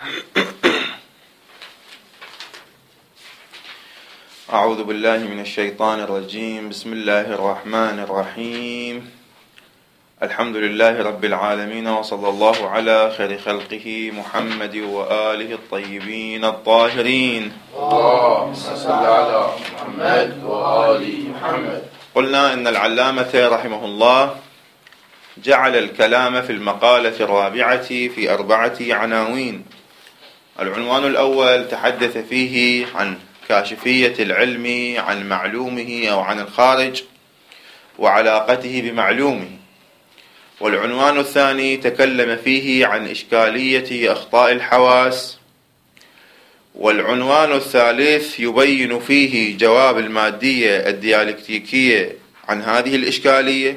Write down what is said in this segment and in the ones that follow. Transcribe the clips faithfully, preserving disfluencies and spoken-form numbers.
أعوذ بالله من الشيطان الرجيم. بسم الله الرحمن الرحيم. الحمد لله رب العالمين، وصلى الله على خير خلقه محمد وآله الطيبين الطاهرين. اللهم صل على محمد وآل محمد. قلنا إن العلامة رحمه الله جعل الكلام في المقالة الرابعة في أربعة عناوين. العنوان الأول تحدث فيه عن كاشفية العلم عن معلومه أو عن الخارج وعلاقته بمعلومه. والعنوان الثاني تكلم فيه عن إشكالية أخطاء الحواس. والعنوان الثالث يبين فيه جواب المادية الديالكتيكية عن هذه الإشكالية،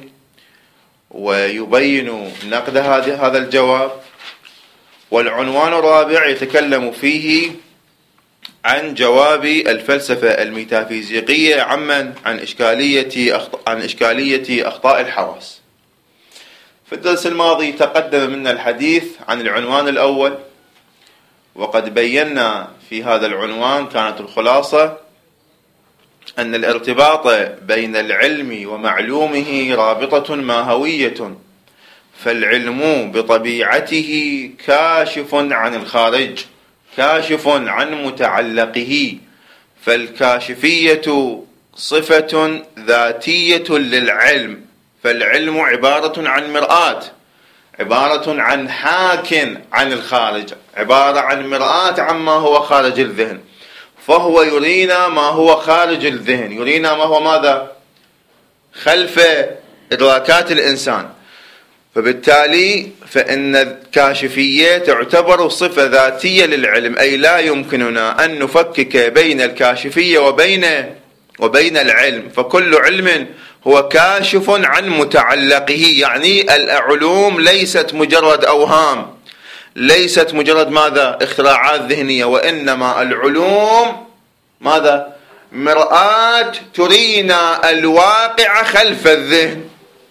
ويبين نقد هذا الجواب. والعنوان الرابع يتكلم فيه عن جواب الفلسفة الميتافيزيقية عمن عن إشكالية عن إشكالية أخطاء الحواس. في الدرس الماضي تقدم منا الحديث عن العنوان الأول، وقد بينا في هذا العنوان كانت الخلاصة أن الارتباط بين العلم ومعلومه رابطة ماهوية، فالعلم بطبيعته كاشف عن الخارج، كاشف عن متعلقه، فالكاشفية صفة ذاتية للعلم. فالعلم عبارة عن مرآة، عبارة عن حاك عن الخارج، عبارة عن مرآة عما هو خارج الذهن، فهو يرينا ما هو خارج الذهن، يرينا ما هو ماذا؟ خلف إدراكات الإنسان. فبالتالي فإن الكاشفية تعتبر صفة ذاتية للعلم، أي لا يمكننا أن نفكك بين الكاشفية وبين وبين العلم، فكل علم هو كاشف عن متعلقه. يعني العلوم ليست مجرد أوهام، ليست مجرد ماذا؟ اختراعات ذهنية، وإنما العلوم ماذا؟ مرآة ترينا الواقع خلف الذهن.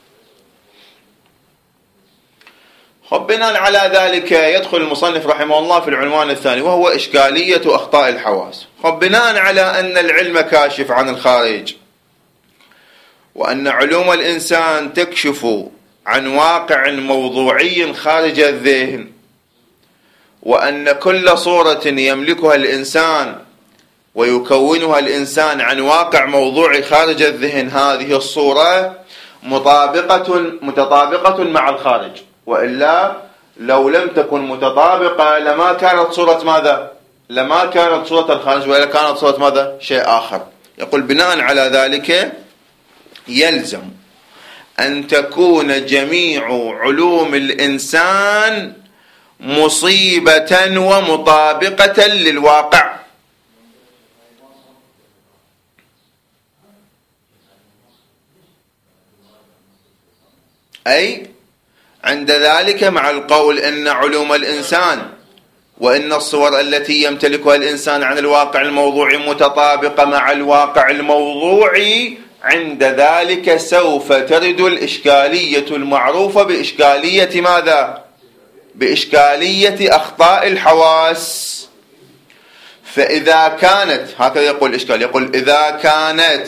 بناء على ذلك يدخل المصنف رحمه الله في العنوان الثاني، وهو إشكالية أخطاء الحواس. بناء على أن العلم كاشف عن الخارج، وأن علوم الإنسان تكشف عن واقع موضوعي خارج الذهن، وأن كل صورة يملكها الإنسان ويكونها الإنسان عن واقع موضوعي خارج الذهن، هذه الصورة مطابقة متطابقة مع الخارج، وإلا لو لم تكن متطابقة لما كانت صورة ماذا؟ لما كانت صورة الخارج، وإلا كانت صورة ماذا؟ شيء آخر. يقول بناء على ذلك يلزم أن تكون جميع علوم الإنسان مصيبة ومطابقة للواقع. أي عند ذلك مع القول إن علوم الإنسان وإن الصور التي يمتلكها الإنسان عن الواقع الموضوعي متطابقة مع الواقع الموضوعي، عند ذلك سوف ترد الإشكالية المعروفة بإشكالية ماذا؟ بإشكالية أخطاء الحواس. فإذا كانت، هكذا يقول الإشكال، يقول إذا كانت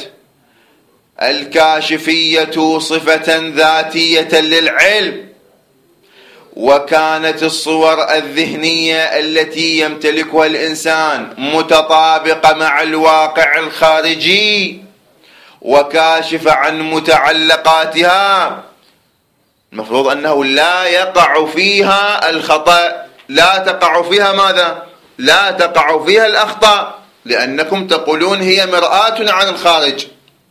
الكاشفية صفة ذاتية للعلم، وكانت الصور الذهنية التي يمتلكها الإنسان متطابقة مع الواقع الخارجي وكاشفة عن متعلقاتها، المفروض أنه لا يقع فيها الخطأ، لا تقع فيها ماذا؟ لا تقع فيها الأخطاء، لأنكم تقولون هي مرآة عن الخارج،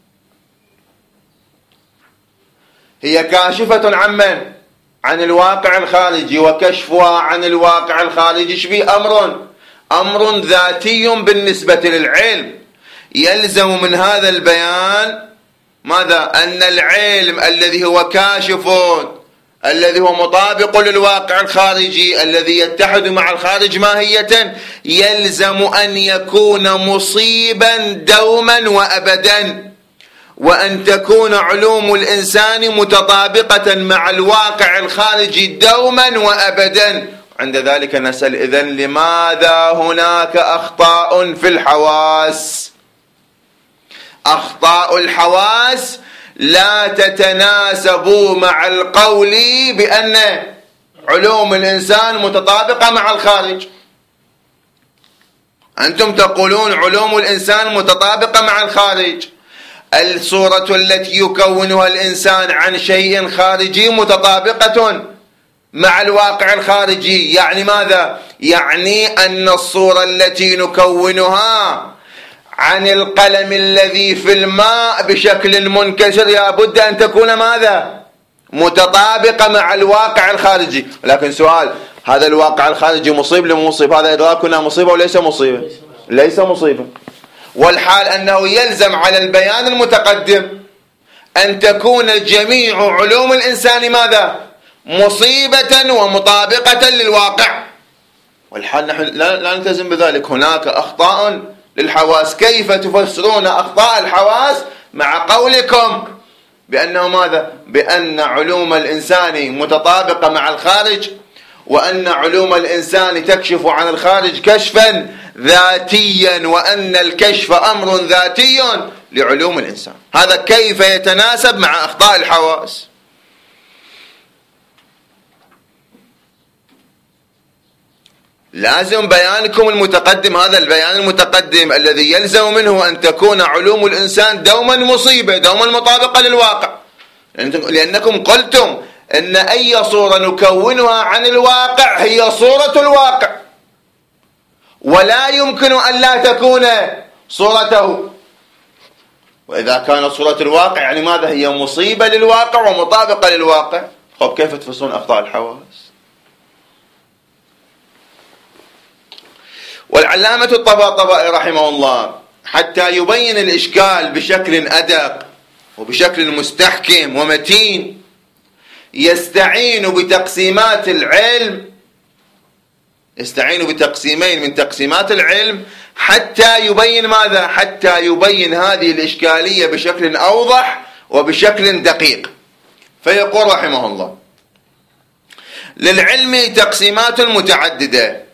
هي كاشفة عن من؟ عن الواقع الخارجي، وكشفها عن الواقع الخارجي شبيه أمر أمر ذاتي بالنسبة للعلم. يلزم من هذا البيان ماذا؟ أن العلم الذي هو كاشف، الذي هو مطابق للواقع الخارجي، الذي يتحد مع الخارج ماهية، يلزم أن يكون مصيبا دوما وأبدا، وأن تكون علوم الإنسان متطابقة مع الواقع الخارجي دوما وأبدا. عند ذلك نسأل إذن لماذا هناك أخطاء في الحواس؟ أخطاء الحواس لا تتناسب مع القول بأن علوم الإنسان متطابقة مع الخارج. أنتم تقولون علوم الإنسان متطابقة مع الخارج، الصورة التي يكونها الإنسان عن شيء خارجي متطابقة مع الواقع الخارجي. يعني ماذا؟ يعني أن الصورة التي نكونها عن القلم الذي في الماء بشكل منكسر لابد أن تكون ماذا؟ متطابقة مع الواقع الخارجي. لكن سؤال، هذا الواقع الخارجي مصيب لم مصيب؟ هذا إدراكنا مصيبة وليس مصيبة؟ ليس مصيبة. والحال أنه يلزم على البيان المتقدم أن تكون جميع علوم الإنسان ماذا؟ مصيبة ومطابقة للواقع. والحال نحن لا, لا نلتزم بذلك. هناك أخطاء للحواس. كيف تفسرون أخطاء الحواس مع قولكم بأنه ماذا؟ بأن علوم الإنسان متطابقة مع الخارج، وأن علوم الإنسان تكشف عن الخارج كشفا ذاتيا، وأن الكشف أمر ذاتي لعلوم الإنسان. هذا كيف يتناسب مع أخطاء الحواس؟ لازم بيانكم المتقدم، هذا البيان المتقدم الذي يلزم منه أن تكون علوم الإنسان دوما مصيبة، دوما مطابقة للواقع، لأنكم قلتم أن أي صورة نكونها عن الواقع هي صورة الواقع، ولا يمكن أن لا تكون صورته. وإذا كانت صورة الواقع يعني ماذا؟ هي مصيبة للواقع ومطابقة للواقع. طب كيف تفسرون أخطاء الحواس؟ والعلامة الطباطبائي رحمه الله حتى يبين الإشكال بشكل أدق وبشكل مستحكم ومتين يستعين بتقسيمات العلم، يستعين بتقسيمين من تقسيمات العلم حتى يبين ماذا؟ حتى يبين هذه الإشكالية بشكل أوضح وبشكل دقيق. فيقول رحمه الله: للعلم تقسيمات متعددة.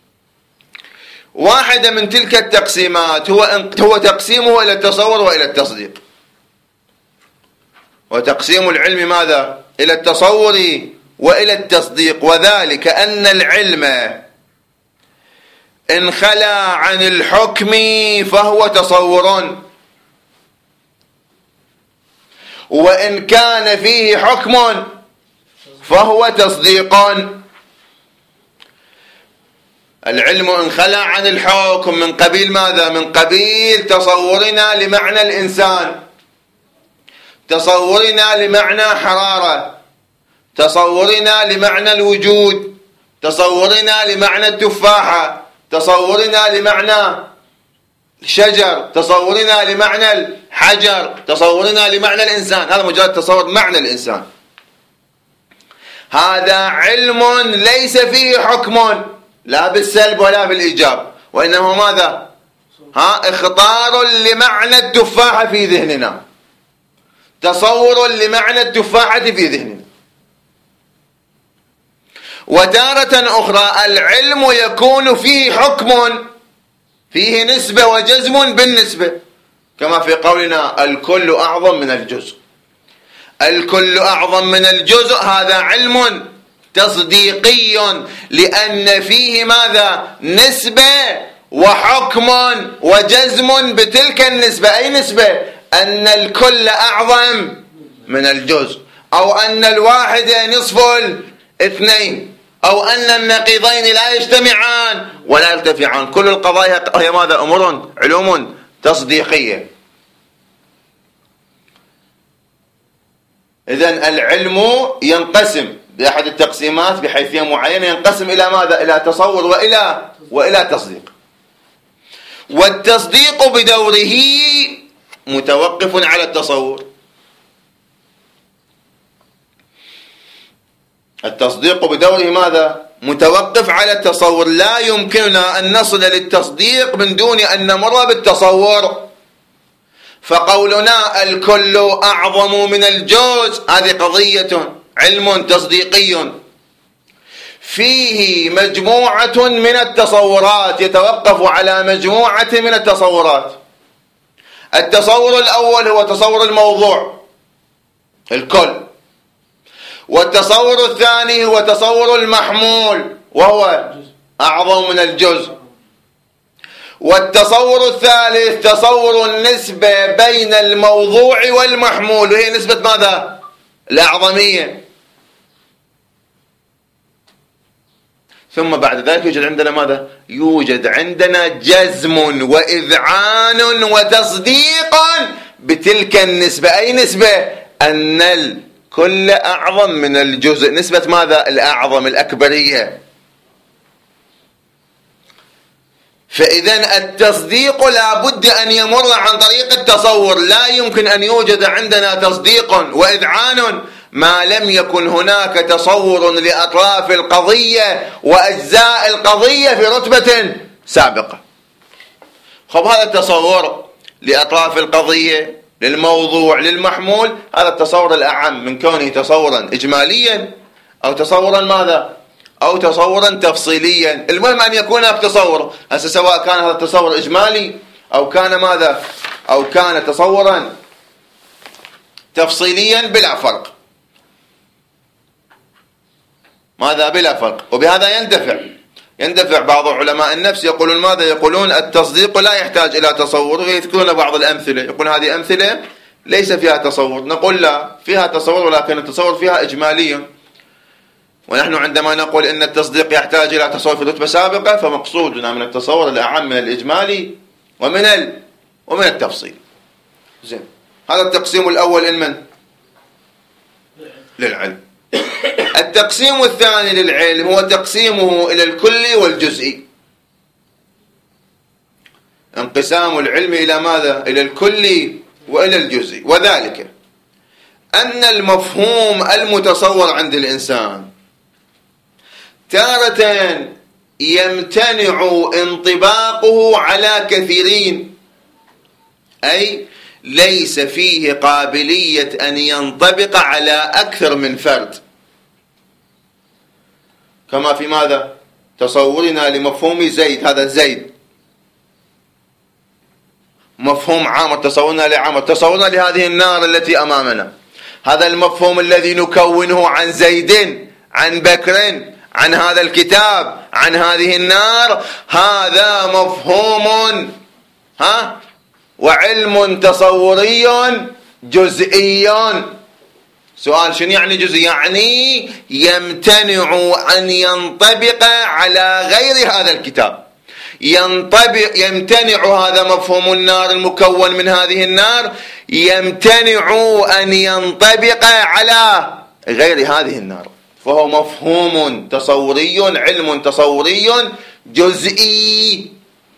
واحدة من تلك التقسيمات هو هو تقسيمه إلى التصور وإلى التصديق. وتقسيم العلم ماذا؟ إلى التصور وإلى التصديق. وذلك أن العلم إن خلا عن الحكم فهو تصور، وإن كان فيه حكم فهو تصديق. العلم إن خلا عن الحكم من قبيل ماذا؟ من قبيل تصورنا لمعنى الإنسان، تصورنا لمعنى حرارة، تصورنا لمعنى الوجود، تصورنا لمعنى التفاحة، تصورنا لمعنى الشجر، تصورنا لمعنى الحجر، تصورنا لمعنى الإنسان. هذا مجرد تصور معنى الإنسان. هذا علم ليس فيه حكم لا بالسلب ولا بالإيجاب، وإنما ماذا؟ ها اختار لمعنى التفاحة في ذهننا، تصور لمعنى التفاحة في ذهننا. وتارة أخرى العلم يكون فيه حكم، فيه نسبة وجزم بالنسبة، كما في قولنا الكل أعظم من الجزء. الكل أعظم من الجزء هذا علم تصديقي، لأن فيه ماذا؟ نسبة وحكم وجزم بتلك النسبة. أي نسبة؟ أن الكل أعظم من الجزء، أو أن الواحد نصف الاثنين، أو أن النقيضين لا يجتمعان ولا يرتفعان. كل القضايا هي ماذا؟ أمور علوم تصديقية. إذن العلم ينقسم بأحد التقسيمات بحيثية معينة، ينقسم إلى ماذا؟ إلى تصور وإلى وإلى تصديق. والتصديق بدوره متوقف على التصور. التصديق بدوره ماذا؟ متوقف على التصور. لا يمكننا أن نصل للتصديق من دون أن نمر بالتصور. فقولنا الكل أعظم من الجزء هذه قضية علم تصديقي فيه مجموعة من التصورات، يتوقف على مجموعة من التصورات. التصور الأول هو تصور الموضوع الكل، والتصور الثاني هو تصور المحمول وهو أعظم من الجزء، والتصور الثالث تصور النسبة بين الموضوع والمحمول، وهي نسبة ماذا؟ الأعظمية. ثم بعد ذلك يوجد عندنا ماذا؟ يوجد عندنا جزم وإذعان وتصديق بتلك النسبة. أي نسبة؟ أن الكل أعظم من الجزء، نسبة ماذا؟ الأعظم، الأكبرية. فإذا التصديق لا بد أن يمر عن طريق التصور، لا يمكن أن يوجد عندنا تصديق وإذعان ما لم يكن هناك تصور لأطراف القضية وأجزاء القضية في رتبة سابقة. خب هذا التصور لأطراف القضية، للموضوع، للمحمول، هذا التصور الأعم من كونه تصورا إجماليا أو تصورا ماذا؟ أو تصورا تفصيليا. المهم أن يكون هناك تصور، هسه سواء كان هذا التصور إجمالي أو كان ماذا؟ أو كان تصورا تفصيليا بلا فرق. ماذا؟ بلا فرق. وبهذا يندفع يندفع بعض علماء النفس يقولون ماذا؟ يقولون التصديق لا يحتاج إلى تصور، ويذكرون بعض الأمثلة، يقول هذه أمثلة ليس فيها تصور. نقول لا، فيها تصور ولكن التصور فيها إجمالي. ونحن عندما نقول إن التصديق يحتاج إلى تصور في رتبة سابقة، فمقصودنا من التصور الأعم من الإجمالي ومن ال... ومن التفصيل. زين، هذا التقسيم الأول لمن؟ للعلم. التقسيم الثاني للعلم هو تقسيمه إلى الكلي والجزئي. انقسام العلم إلى ماذا؟ إلى الكلي وإلى الجزئي. وذلك أن المفهوم المتصور عند الإنسان تارة يمتنع انطباقه على كثيرين، أي ليس فيه قابلية أن ينطبق على أكثر من فرد، كما في ماذا؟ تصورنا لمفهوم زيد، هذا زيد مفهوم عام، تصورنا لعام، تصورنا لهذه النار التي أمامنا، هذا المفهوم الذي نكونه عن زيد، عن بكر، عن هذا الكتاب، عن هذه النار، هذا مفهوم ها وعلم تصوري جزئي. سؤال: شنو يعني جزئي؟ يعني يمتنع أن ينطبق على غير هذا الكتاب، ينطبق يمتنع هذا مفهوم النار المكون من هذه النار، يمتنع أن ينطبق على غير هذه النار، فهو مفهوم تصوري، علم تصوري جزئي.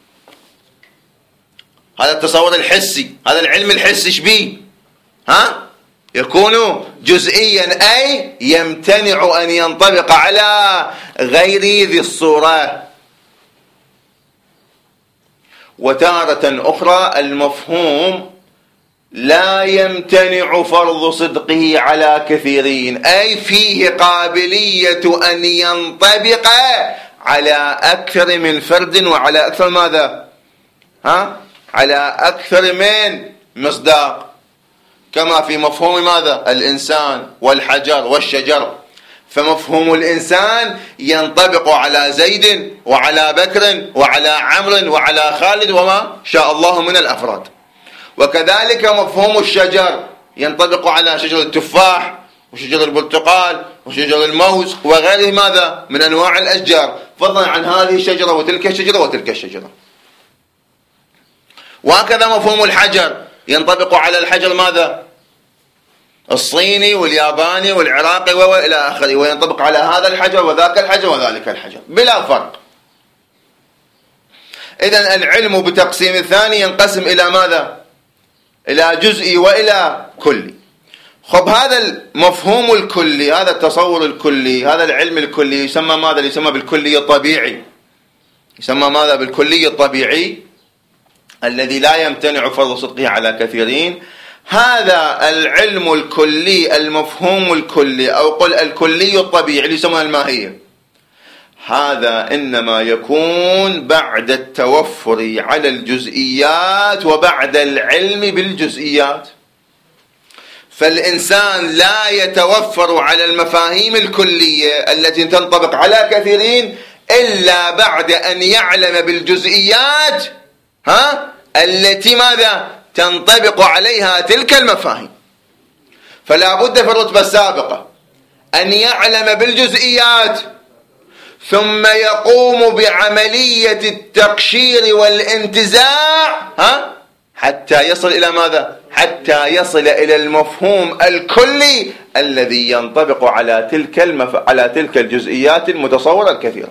هذا التصور الحسي، هذا العلم الحسي شبيه؟ ها؟ يكون جزئيا، أي يمتنع أن ينطبق على غير ذي الصورة. وتارة أخرى المفهوم لا يمتنع فرض صدقه على كثيرين، أي فيه قابلية أن ينطبق على أكثر من فرد وعلى أكثر ماذا؟ ها؟ على أكثر من مصداق، كما في مفهوم ماذا؟ الإنسان والحجر والشجر. فمفهوم الإنسان ينطبق على زيد وعلى بكر وعلى عمرو وعلى خالد وما شاء الله من الأفراد. وكذلك مفهوم الشجر ينطبق على شجر التفاح وشجر البرتقال وشجر الموز وغيره ماذا؟ من أنواع الأشجار، فضلا عن هذه الشجرة وتلك الشجرة وتلك الشجرة. وهكذا مفهوم الحجر ينطبق على الحجر ماذا؟ الصيني والياباني والعراقي وإلى آخره، وينطبق على هذا الحجر وذاك الحجر وذلك الحجر بلا فرق. إذن العلم بتقسيم الثاني ينقسم إلى ماذا؟ إلى جزئي وإلى كلي. خب هذا المفهوم الكلي، هذا التصور الكلي، هذا العلم الكلي يسمى ماذا؟ يسمى بالكلي الطبيعي. يسمى ماذا؟ بالكلي الطبيعي الذي لا يمتنع فرض صدقه على كثيرين. هذا العلم الكلي، المفهوم الكلي، أو قل الكلي الطبيعي اللي يسمى الماهية، هذا إنما يكون بعد التوفر على الجزئيات وبعد العلم بالجزئيات. فالإنسان لا يتوفر على المفاهيم الكلية التي تنطبق على كثيرين إلا بعد أن يعلم بالجزئيات ها التي ماذا تنطبق عليها تلك المفاهيم. فلا بد في الرتبة السابقة أن يعلم بالجزئيات، ثم يقوم بعملية التقشير والانتزاع ها حتى يصل إلى ماذا؟ حتى يصل إلى المفهوم الكلي الذي ينطبق على تلك المف... على تلك الجزئيات المتصورة الكثيرة.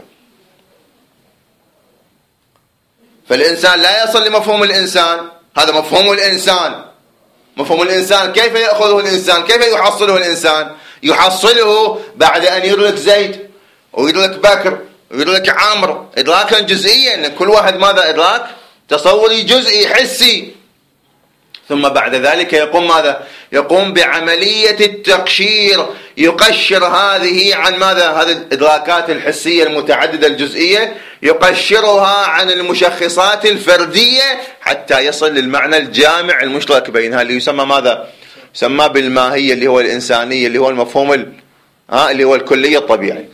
فالإنسان لا يصل لمفهوم الإنسان، هذا مفهوم الإنسان. مفهوم الإنسان كيف يأخذه الإنسان؟ كيف يحصله الإنسان؟ يحصله بعد أن يدرك زيد ويدرك بكر ويدرك عمرو إدراكا جزئيا، كل واحد ماذا؟ إدراك تصوري جزئي حسي. ثم بعد ذلك يقوم ماذا؟ يقوم بعملية التقشير، يقشر هذه عن ماذا؟ هذه الإدراكات الحسية المتعددة الجزئية يقشرها عن المشخصات الفردية حتى يصل للمعنى الجامع المشترك بينها اللي يسمى ماذا؟ يسمى بالماهية اللي هو الإنسانية اللي هو المفهوم ال... ها اللي هو الكلية الطبيعي.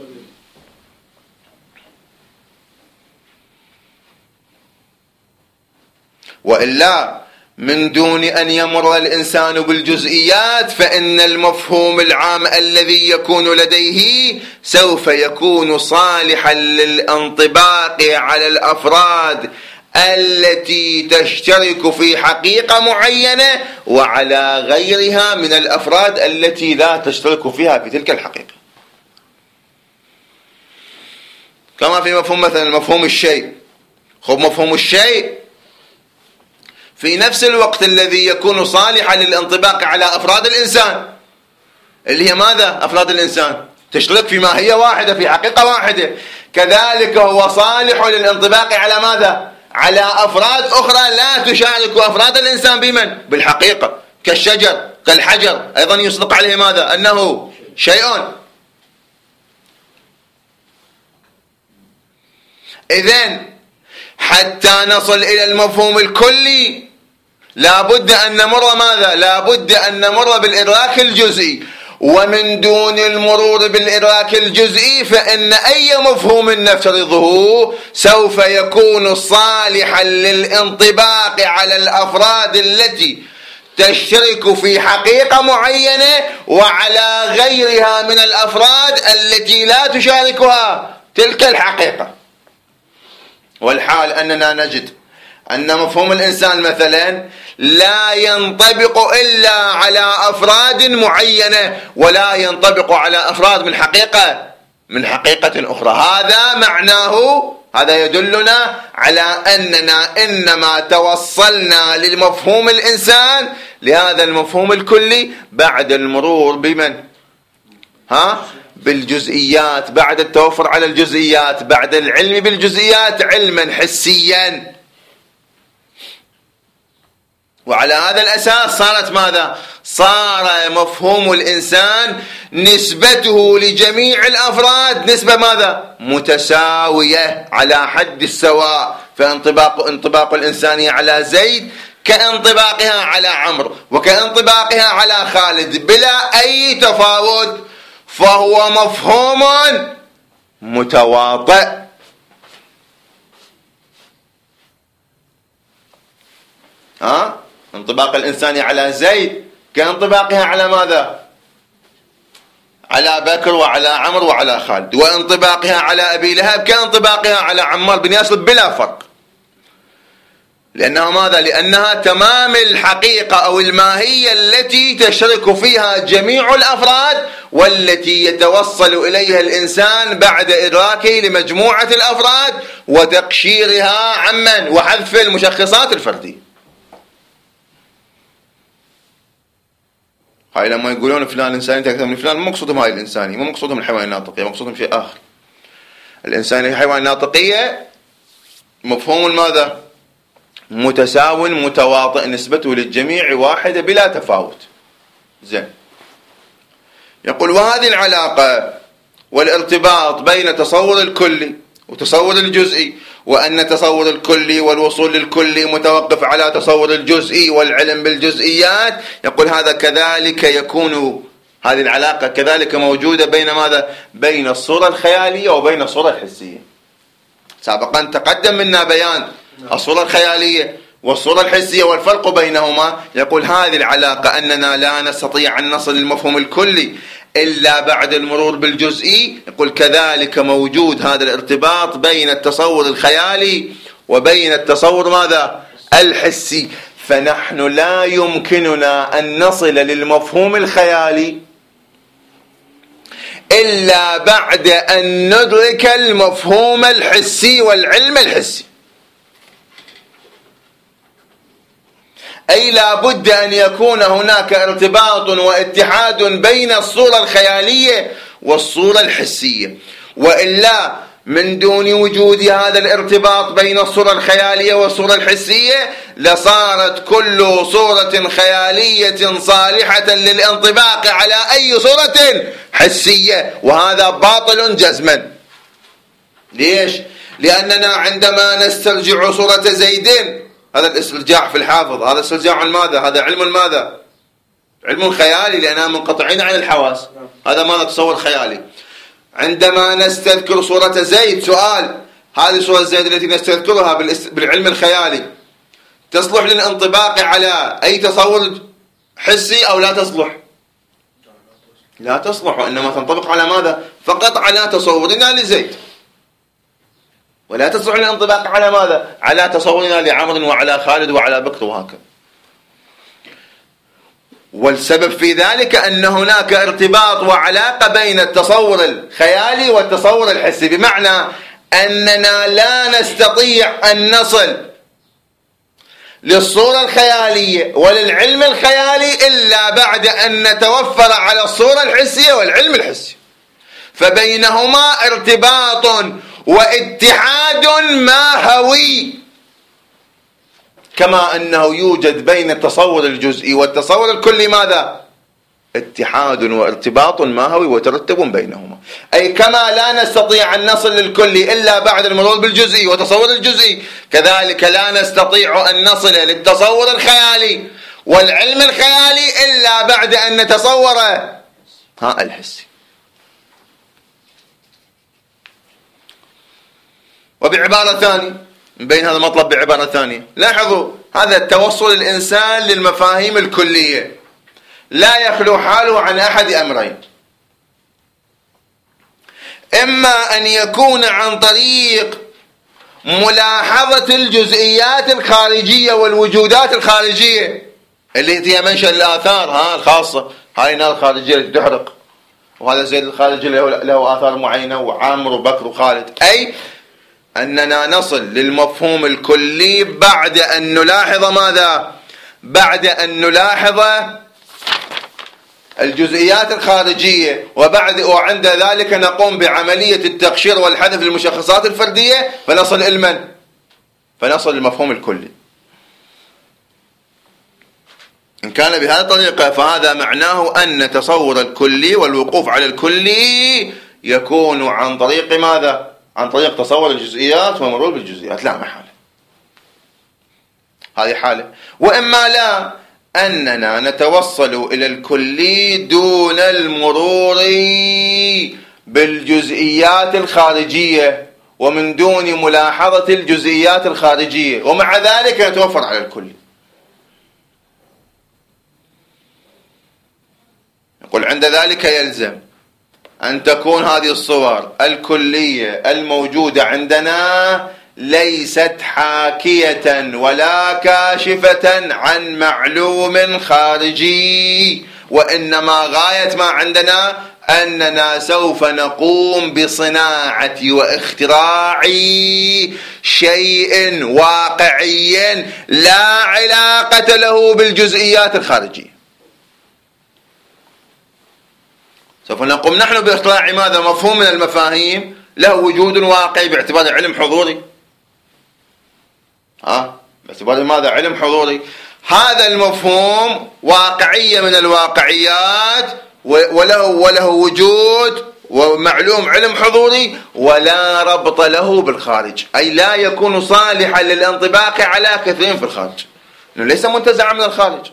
وإلا من دون أن يمر الإنسان بالجزئيات فإن المفهوم العام الذي يكون لديه سوف يكون صالحا للانطباق على الأفراد التي تشترك في حقيقة معينة وعلى غيرها من الأفراد التي لا تشترك فيها في تلك الحقيقة. كما في مفهوم مثلا مفهوم الشيء. خب مفهوم الشيء في نفس الوقت الذي يكون صالحا للانطباق على أفراد الإنسان اللي هي ماذا؟ أفراد الإنسان تشترك في ماهية واحدة في حقيقة واحدة، كذلك هو صالح للانطباق على ماذا؟ على أفراد أخرى لا تشارك أفراد الإنسان بمن؟ بالحقيقة، كالشجر كالحجر أيضا يصدق عليه ماذا؟ أنه شيء. إذن حتى نصل إلى المفهوم الكلي لا بد أن نمر ماذا؟ لا بد أن نمر بالإدراك الجزئي، ومن دون المرور بالإدراك الجزئي فإن أي مفهوم نفترضه سوف يكون صالحا للانطباق على الأفراد التي تشترك في حقيقة معينة وعلى غيرها من الأفراد التي لا تشاركها تلك الحقيقة. والحال أننا نجد أن مفهوم الإنسان مثلا لا ينطبق إلا على أفراد معينة ولا ينطبق على أفراد من حقيقة من حقيقة أخرى. هذا معناه، هذا يدلنا على أننا إنما توصلنا للمفهوم الإنسان لهذا المفهوم الكلي بعد المرور بمن؟ ها؟ بالجزئيات، بعد التوفر على الجزئيات، بعد العلم بالجزئيات علما حسيا. وعلى هذا الأساس صارت ماذا؟ صار مفهوم الإنسان نسبته لجميع الأفراد نسبة ماذا؟ متساوية على حد السواء. فانطباق انطباق الإنسانية على زيد كانطباقها على عمرو وكانطباقها على خالد بلا أي تفاوت، فهو مفهوم متواطئ. ها؟ انطباق الإنسان على زيد كانطباقها على ماذا؟ على بكر وعلى عمرو وعلى خالد، وانطباقها على أبي لهب كانطباقها على عمار بن ياسر بلا فرق. لأنها ماذا؟ لأنها تمام الحقيقة أو الماهية التي تشترك فيها جميع الأفراد والتي يتوصل إليها الإنسان بعد إدراكه لمجموعة الأفراد وتقشيرها عمن وحذف المشخصات الفردية. هاي لما يقولون فلان إنساني أكثر من فلان، مو مقصودهم هاي الإنساني، مو مقصودهم الحيوان الناطقية، مقصودهم شيء آخر. الإنساني الحيوان الناطقية مفهوم ماذا؟ متساو متواطئ نسبته للجميع واحدة بلا تفاوت. زين. يقول وهذه العلاقة والارتباط بين تصور الكلي وتصور الجزئي، وأن تصور الكلي والوصول للكلي متوقف على تصور الجزئي والعلم بالجزئيات، يقول هذا كذلك يكون، هذه العلاقة كذلك موجودة بين ماذا؟ بين الصورة الخيالية وبين الصورة الحسية. سابقا تقدم منا بيان الصورة الخيالية والصورة الحسية والفرق بينهما. يقول هذه العلاقة أننا لا نستطيع أن نصل للمفهوم الكلي إلا بعد المرور بالجزئي. يقول كذلك موجود هذا الارتباط بين التصور الخيالي وبين التصور ماذا؟ الحسي. فنحن لا يمكننا أن نصل للمفهوم الخيالي إلا بعد أن ندرك المفهوم الحسي والعلم الحسي. أي لا بد أن يكون هناك ارتباط واتحاد بين الصورة الخيالية والصورة الحسية، وإلا من دون وجود هذا الارتباط بين الصورة الخيالية والصورة الحسية لصارت كل صورة خيالية صالحة للانطباق على أي صورة حسية، وهذا باطل جزما. ليش؟ لأننا عندما نسترجع صورة زيد، هذا الاسترجاع في الحافظ، هذا استرجاع ماذا؟ هذا علم ماذا؟ علم خيالي، لأننا منقطعين عن الحواس، هذا ماذا؟ تصور خيالي. عندما نستذكر صورة زيد، سؤال، هذه صورة زيد التي نستذكرها بالعلم الخيالي تصلح للانطباق على أي تصور حسي أو لا تصلح؟ لا تصلح، وإنما تنطبق على ماذا؟ فقط على تصورنا لزيد، ولا تصلح للانطباق على ماذا؟ على تصورنا لعمر وعلى خالد وعلى بكر وهكذا. والسبب في ذلك أن هناك ارتباط وعلاقة بين التصور الخيالي والتصور الحسي، بمعنى أننا لا نستطيع أن نصل للصورة الخيالية وللعلم الخيالي إلا بعد أن نتوفر على الصورة الحسية والعلم الحسي، فبينهما ارتباط واتحاد ماهوي، كما أنه يوجد بين التصور الجزئي والتصور الكلي ماذا؟ اتحاد وارتباط ماهوي وترتب بينهما. أي كما لا نستطيع أن نصل للكلي إلا بعد المرور بالجزئي وتصور الجزئي، كذلك لا نستطيع أن نصل للتصور الخيالي والعلم الخيالي إلا بعد أن نتصور ها الحسي. وبعبارة ثانية، من بين هذا المطلب بعبارة ثانية، لاحظوا هذا التوصل الإنسان للمفاهيم الكلية لا يخلو حاله عن أحد أمرين: إما أن يكون عن طريق ملاحظة الجزئيات الخارجية والوجودات الخارجية اللي هي منشأ الآثار ها الخاصة، هاي النار الخارجية التي تحرق، وهذا زيد الخارجي له آثار معينة، وعامر وبكر وخالد. أي أننا نصل للمفهوم الكلي بعد أن نلاحظ ماذا؟ بعد أن نلاحظ الجزئيات الخارجية، وبعد وعند ذلك نقوم بعملية التقشير والحذف للمشخصات الفردية، فنصل إلى فنصل للمفهوم الكلي. إن كان بهذه الطريقة فهذا معناه أن تصور الكلي والوقوف على الكلي يكون عن طريق ماذا؟ عن طريق تصور الجزئيات ومرور بالجزئيات، لا محالة، هذه حالة. وإما لا، أننا نتوصل إلى الكلي دون المرور بالجزئيات الخارجية ومن دون ملاحظة الجزئيات الخارجية، ومع ذلك نتوفر على الكلي. يقول عند ذلك يلزم أن تكون هذه الصور الكلية الموجودة عندنا ليست حاكية ولا كاشفة عن معلوم خارجي، وإنما غاية ما عندنا أننا سوف نقوم بصناعة واختراع شيء واقعي لا علاقة له بالجزئيات الخارجية. سوف نقوم نحن باختراع ماذا؟ مفهوم من المفاهيم له وجود واقعي باعتبار علم حضوري، ها باعتبار ماذا؟ علم حضوري. هذا المفهوم واقعية من الواقعيات وله وله وجود ومعلوم علم حضوري ولا ربط له بالخارج، أي لا يكون صالحا للانطباق على كثير في الخارج، إنه ليس منتزعا من الخارج.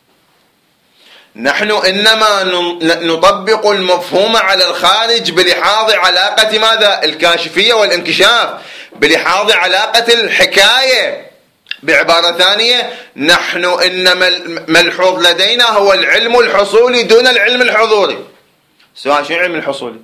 نحن إنما نطبق المفهوم على الخارج بلحاظ علاقة ماذا؟ الكاشفية والانكشاف، بلحاظ علاقة الحكاية. بعبارة ثانية، نحن إنما الملحوظ لدينا هو العلم الحصولي دون العلم الحضوري. سؤال: شو العلم الحصولي؟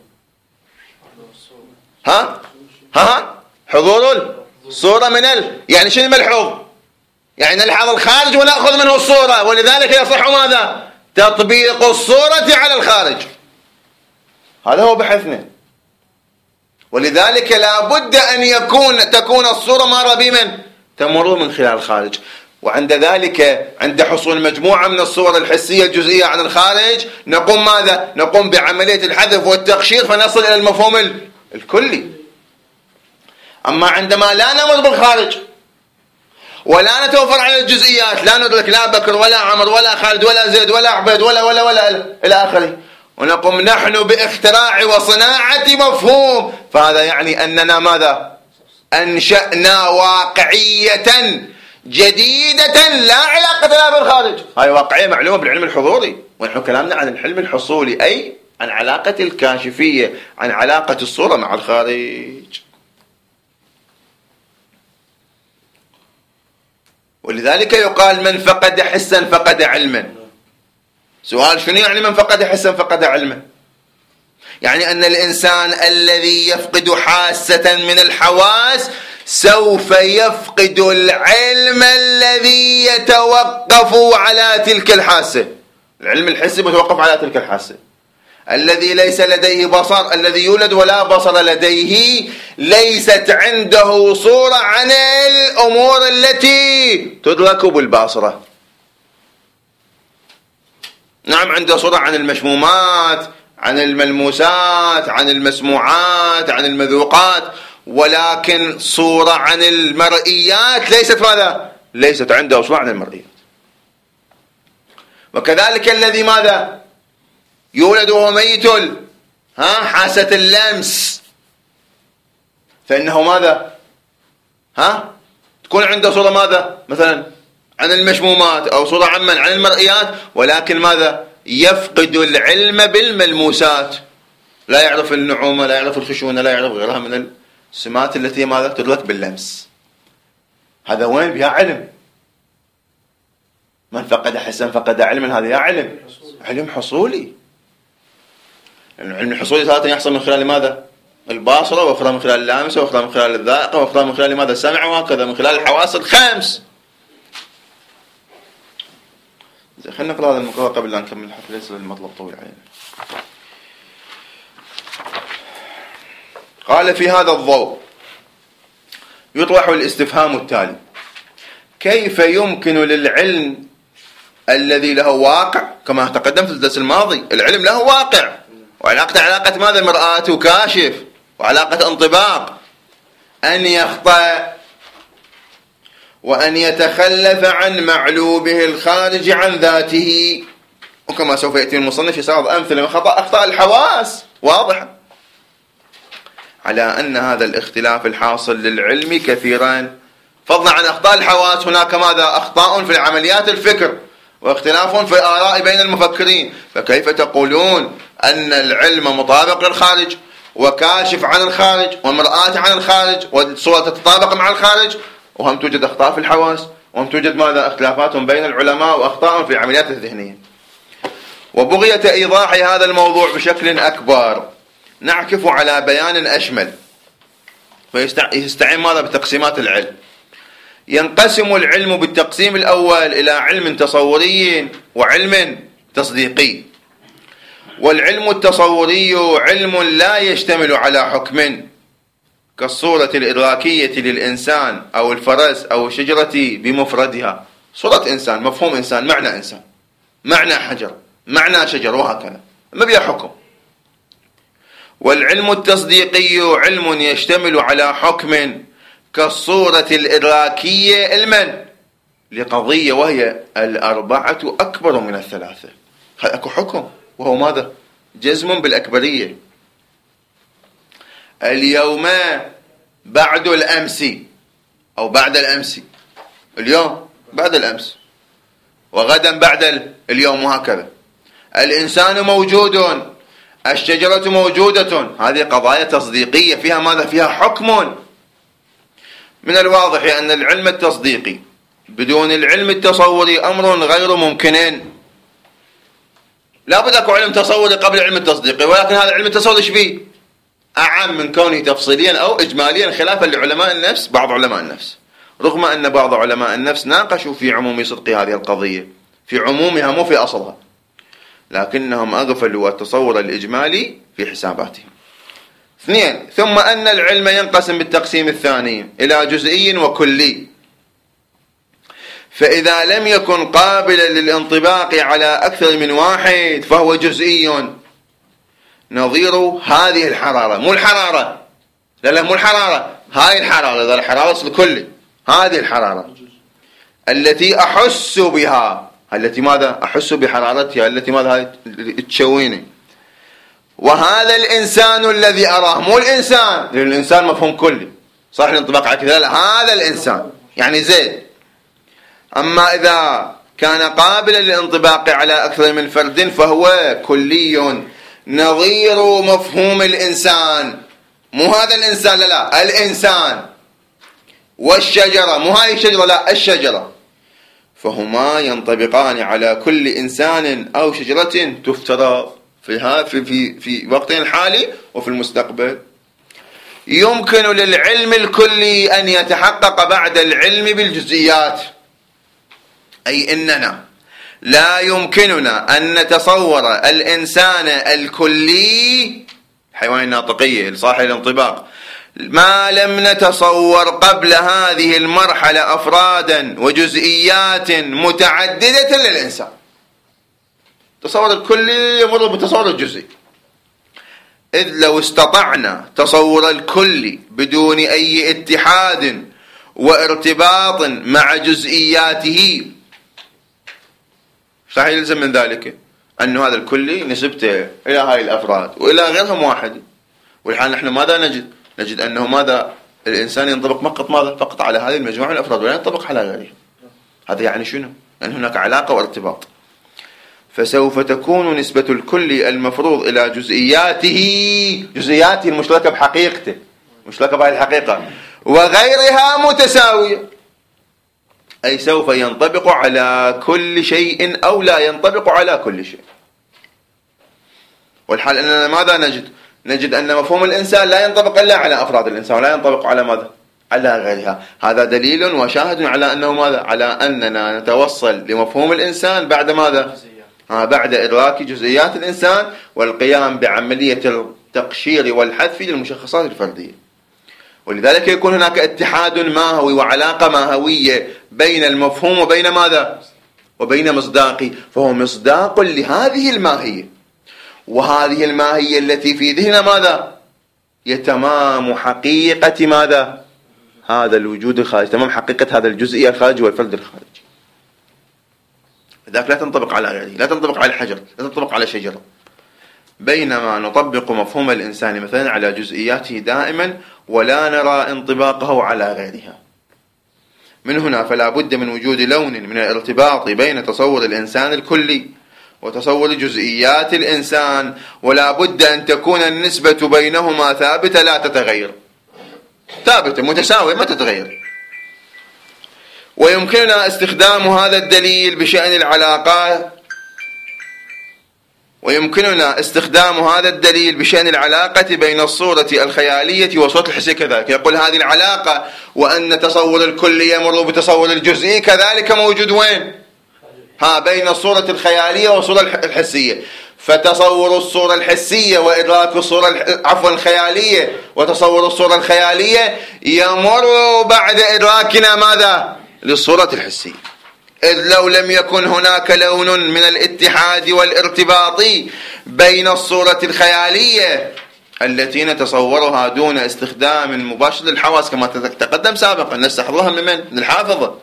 ها؟ ها؟ حضور الصورة من ال... يعني شنو الملحوظ؟ يعني نلحظ الخارج ونأخذ منه الصورة، ولذلك يصح ماذا؟ تطبيق الصورة على الخارج. هذا هو بحثنا، ولذلك لا بد أن يكون تكون الصورة مارة بمن؟ تمر من خلال الخارج. وعند ذلك عند حصول مجموعة من الصور الحسية الجزئية عن الخارج نقوم ماذا؟ نقوم بعملية الحذف والتقشير فنصل إلى المفهوم الكلي. أما عندما لا نمر بالخارج ولا نتوفر على الجزئيات، لا ندرك لا بكر ولا عمر ولا خالد ولا زيد ولا عبيد ولا ولا ولا إلى آخره، ونقوم نحن باختراع وصناعة مفهوم، فهذا يعني أننا ماذا؟ أنشأنا واقعية جديدة لا علاقة لها بالخارج. هاي واقعية معلومة بالعلم الحضوري، ونحن كلامنا عن العلم الحصولي، أي عن علاقة الكاشفية، عن علاقة الصورة مع الخارج. ولذلك يقال: من فقد حسا فقد علما. سؤال: شنو يعني من فقد حسا فقد علما؟ يعني أن الإنسان الذي يفقد حاسة من الحواس سوف يفقد العلم الذي يتوقف على تلك الحاسة. العلم الحسي يتوقف على تلك الحاسة. الذي ليس لديه بصر، الذي يولد ولا بصر لديه، ليست عنده صورة عن الأمور التي تدرك بالباصرة. نعم، عنده صورة عن المشمومات، عن الملموسات، عن المسموعات، عن المذوقات، ولكن صورة عن المرئيات ليست ماذا؟ ليست عنده صورة عن المرئيات. وكذلك الذي ماذا؟ يولد وهو ميت، ها، حاسة اللمس، فإنه ماذا؟ ها، تكون عنده صورة ماذا؟ مثلا عن المشمومات أو صورة عمن عن المرئيات، ولكن ماذا؟ يفقد العلم بالملموسات، لا يعرف النعومة، لا يعرف الخشونة، لا يعرف غيرها من السمات التي ماذا؟ تدرك باللمس. هذا وين بها علم؟ من فقد حسا فقد علما، هذا يا علم علم حصولي. العلم الحصولي ثلاثة يحصل من خلال ماذا؟ الباصرة، وأخرى من خلال اللامسة، وأخرى من خلال الذائقة، وأخرى من خلال ماذا؟ السمع، وهكذا من خلال الحواس الخمس. خلينا نقرأ هذا المقرأ قبل أن نكمل الحفل، ليس المطلب طويل علينا. قال: في هذا الضوء يطرح الاستفهام التالي: كيف يمكن للعلم الذي له واقع، كما تقدمت في الدرس الماضي العلم له واقع وعلاقة علاقة ماذا؟ مرآة وكاشف وعلاقة انطباق، أن يخطأ وأن يتخلف عن معلومه الخارج عن ذاته؟ وكما سوف يأتي المصنف في سرد أمثلة من خطأ أخطاء الحواس واضحة على أن هذا الاختلاف الحاصل للعلم كثيرا. فضلا عن أخطاء الحواس، هناك ماذا؟ أخطاء في عمليات الفكر، واختلاف في الآراء بين المفكرين. فكيف تقولون أن العلم مطابق للخارج وكاشف عن الخارج ومرآة عن الخارج والصورة تتطابق مع الخارج، وهم توجد أخطاء في الحواس، وهم توجد ماذا؟ اختلافات بين العلماء وأخطاء في العمليات الذهنية. وبغية إيضاح هذا الموضوع بشكل أكبر نعكف على بيان أشمل، فيستعين ماذا؟ بتقسيمات العلم. ينقسم العلم بالتقسيم الأول إلى علم تصوري وعلم تصديقي. والعلم التصوري علم لا يشتمل على حكم كالصورة الإدراكية للإنسان أو الفرس أو الشجرة بمفردها، صورة إنسان، مفهوم إنسان، معنى إنسان، معنى حجر، معنى شجر، وهكذا، ما بيها حكم. والعلم التصديقي علم يشتمل على حكم كالصورة الإدراكية المن لقضية وهي الأربعة أكبر من الثلاثة. أكو حكم وهو ماذا؟ جزم بالأكبرية. اليوم بعد الأمس، أو بعد الأمس، اليوم بعد الأمس، وغدا بعد اليوم، وهكذا. الإنسان موجود، الشجرة موجودة. هذه قضايا تصديقية فيها ماذا؟ فيها حكم. من الواضح أن العلم التصديقي بدون العلم التصوري أمر غير ممكن. لا بد أكو علم تصوري قبل علم التصديقي، ولكن هذا العلم التصوري إيش فيه؟ أعم من كونه تفصيليا أو إجماليا، خلافا لعلماء النفس. بعض علماء النفس، رغم أن بعض علماء النفس ناقشوا في عموم صدق هذه القضية، في عمومها مو في أصلها، لكنهم أغفلوا التصور الإجمالي في حساباتهم. اثنين، ثم أن العلم ينقسم بالتقسيم الثاني إلى جزئي وكلي، فإذا لم يكن قابلا للانطباق على أكثر من واحد فهو جزئي، نظير هذه الحرارة. مو الحرارة، لا لا مو الحرارة، هاي الحرارة، ذا الحرارة أصل كلي، هذه الحرارة التي أحس بها، التي ماذا؟ أحس بحرارتها، التي ماذا؟ تشويني. وهذا الإنسان الذي أراه، مو الإنسان، لأن الإنسان مفهوم كلي، صح الانطباق على كذا، لا، هذا الإنسان يعني زيد. أما إذا كان قابلا للانطباق على أكثر من فرد فهو كلي، نظير مفهوم الإنسان. مو هذا الإنسان، لا لا، الإنسان. والشجرة، مو هاي الشجرة، لا، الشجرة. فهما ينطبقان على كل إنسان أو شجرة تفترض في في في في وقتنا الحالي وفي المستقبل. يمكن للعلم الكلي أن يتحقق بعد العلم بالجزئيات، أي إننا لا يمكننا أن نتصور الإنسان الكلي، حيوان الناطقية صاحب الانطباق، ما لم نتصور قبل هذه المرحلة أفرادا وجزئيات متعددة للإنسان. تصور الكلي يمر بتصور الجزئي، إذ لو استطعنا تصور الكلي بدون أي اتحاد وارتباط مع جزئياته، صحيح يلزم من ذلك أن هذا الكلي نسبته إلى هاي الأفراد وإلى غيرهم واحد. والحال نحن ماذا نجد؟ نجد أنه ماذا؟ الإنسان ينطبق فقط ماذا؟ فقط على هذه المجموعة من الأفراد ولا ينطبق على غيره. هذا يعني شنو؟ أن هناك علاقة وارتباط. فسوف تكون نسبة الكلي المفروض إلى جزئياته، جزئياته المشتركة بحقيقته، مشتركة بهذه الحقيقة، وغيرها متساوية، أي سوف ينطبق على كل شيء أو لا ينطبق على كل شيء. والحال أننا ماذا نجد؟ نجد أن مفهوم الإنسان لا ينطبق إلا على أفراد الإنسان ولا ينطبق على ماذا؟ على غيرها. هذا دليل وشاهد على أنه ماذا؟ على أننا نتوصل لمفهوم الإنسان بعد ماذا؟ آه بعد إدراك جزئيات الإنسان والقيام بعملية التقشير والحذف للمشخصات الفردية. ولذلك يكون هناك اتحاد ماهوي وعلاقة ماهوية بين المفهوم وبين ماذا؟ وبين مصداقي، فهو مصداق لهذه الماهية، وهذه الماهية التي في ذهننا ماذا؟ يتمام حقيقة ماذا؟ هذا الوجود الخارجي، تمام حقيقة هذا الجزئي الخارجي والفرد الخارجي. لذلك لا تنطبق على غيره، لا تنطبق على الحجر، لا تنطبق على شجرة، بينما نطبق مفهوم الإنسان مثلا على جزئياته دائما ولا نرى انطباقه على غيرها. من هنا فلا بد من وجود لون من الارتباط بين تصور الإنسان الكلي وتصور جزئيات الإنسان، ولا بد أن تكون النسبة بينهما ثابتة لا تتغير، ثابتة متساوية ما تتغير. ويمكننا استخدام هذا الدليل بشأن العلاقات ويمكننا استخدام هذا الدليل بشأن العلاقة بين الصورة الخيالية والصورة الحسية كذلك. يقول هذه العلاقة وأن تصور الكلي يمر بتصور الجزئي كذلك موجود وين؟ ها بين الصورة الخيالية والصورة الحسية. فتصور الصورة الحسية وإدراك الصورة عفوا الخيالية وتصور الصورة الخيالية يمر بعد إدراكنا ماذا؟ للصورة الحسية. إذ لو لم يكن هناك لون من الاتحاد والارتباط بين الصورة الخيالية التي نتصورها دون استخدام مباشر للحواس كما تقدم سابقا، نستحضرها من من؟ من الحافظة،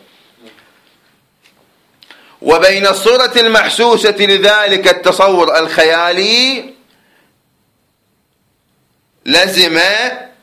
وبين الصورة المحسوسة لذلك التصور الخيالي، لزم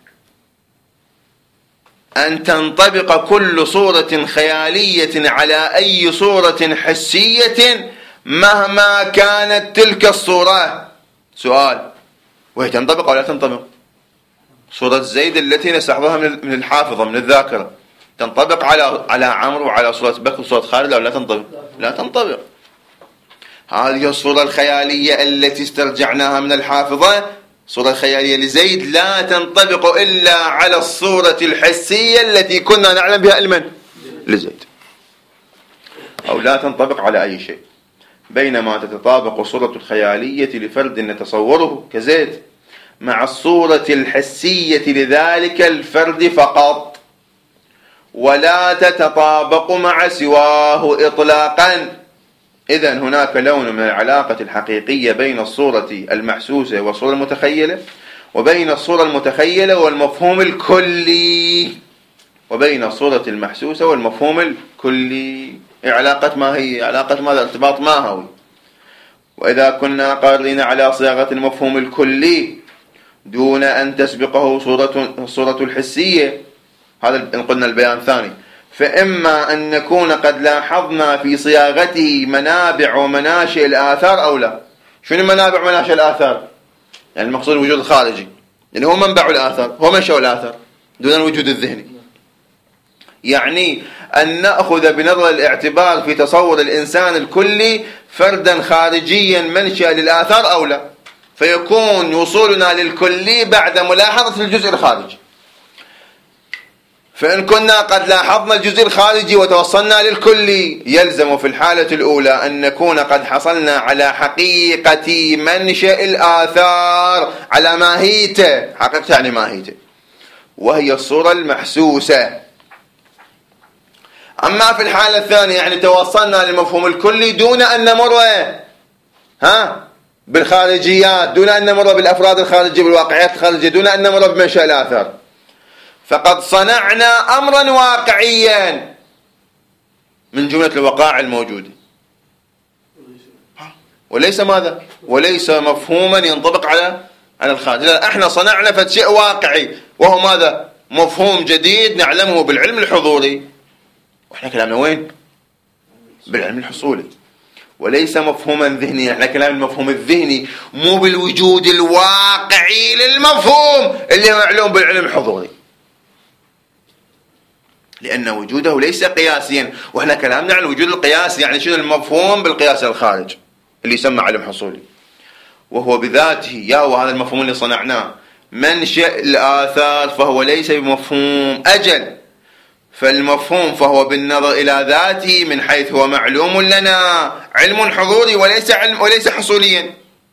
أن تنطبق كل صورة خيالية على أي صورة حسية مهما كانت تلك الصورة. سؤال: وهي تنطبق أو لا تنطبق؟ صورة زيد التي نستحضرها من الحافظة من الذاكرة تنطبق على على عمرو وعلى صورة بكر وصورة خالد أو لا تنطبق؟ لا تنطبق. هذه الصورة الخيالية التي استرجعناها من الحافظة، صورة خيالية لزيد، لا تنطبق إلا على الصورة الحسية التي كنا نعلم بها علما لزيد، أو لا تنطبق على أي شيء. بينما تتطابق الصورة الخيالية لفرد نتصوره كزيد مع الصورة الحسية لذلك الفرد فقط، ولا تتطابق مع سواه إطلاقا. إذن هناك لون من العلاقة الحقيقية بين الصورة المحسوسة والصورة المتخيلة، وبين الصورة المتخيلة والمفهوم الكلي، وبين الصورة المحسوسة والمفهوم الكلي. علاقة ما هي؟ علاقة ماذا؟ ارتباط ماهوي. وإذا كنا قادرين على صياغة المفهوم الكلي دون أن تسبقه صورة الصورة الحسية، هذا إن قلنا البيان الثاني، فإما أن نكون قد لاحظنا في صياغته منابع ومناشئ الآثار أو لا. شنو منابع ومناشئ الآثار؟ يعني المقصود الوجود الخارجي، يعني هو منبع الآثار، هو منشأ الآثار دون الوجود الذهني. يعني أن نأخذ بنظر الاعتبار في تصور الإنسان الكلي فردا خارجيا منشأ للآثار أو لا، فيكون وصولنا للكلي بعد ملاحظة الجزء الخارجي. فإن كنا قد لاحظنا الجزء الخارجي وتوصلنا للكلي، يلزم في الحالة الأولى أن نكون قد حصلنا على حقيقة منشأ الآثار، على ماهيته، حقيقة يعني ماهيته، وهي الصورة المحسوسة. أما في الحالة الثانية يعني توصلنا للمفهوم الكلي دون أن نمر ها بالخارجيات، دون أن نمر بالأفراد الخارجية بالواقعيات الخارجية، دون أن نمر بمنشأ الآثار، فقد صنعنا أمرا واقعيا من جملة الوقائع الموجودة، وليس ماذا؟ وليس مفهوما ينطبق على على الخارج. لا، احنا صنعنا فشيء واقعي وهو ماذا؟ مفهوم جديد نعلمه بالعلم الحضوري، واحنا كلامنا وين؟ بالعلم الحصولي، وليس مفهوما ذهنيا. احنا كلام المفهوم الذهني مو بالوجود الواقعي للمفهوم اللي هو معلوم بالعلم الحضوري، لأن وجوده ليس قياسيا، وإحنا كلامنا عن الوجود القياسي، يعني شنو المفهوم بالقياس الخارج اللي يسمى علم حصولي، وهو بذاته يا هو هذا المفهوم اللي صنعناه منشأ الآثار، فهو ليس بمفهوم أجل، فالمفهوم فهو بالنظر إلى ذاته من حيث هو معلوم لنا علم حضوري وليس علم وليس حصوليا.